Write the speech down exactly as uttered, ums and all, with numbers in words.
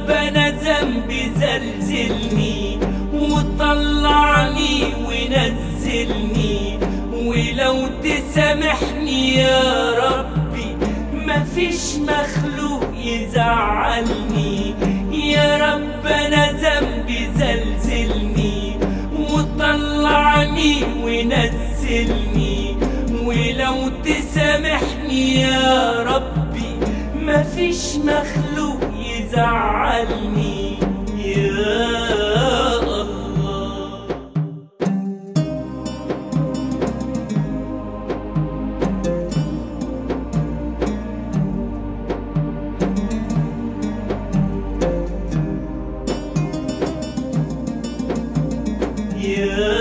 رب أنا ذنبي زلزلني وطلعني ونزلني، ولو تسامحني يا ربي مفيش مخلوق يزعلني. يا رب أنا ذنبي زلزلني وطلعني ونزلني، ولو تسامحني يا ربي مفيش مخلوق يزعلني. يا Yeah.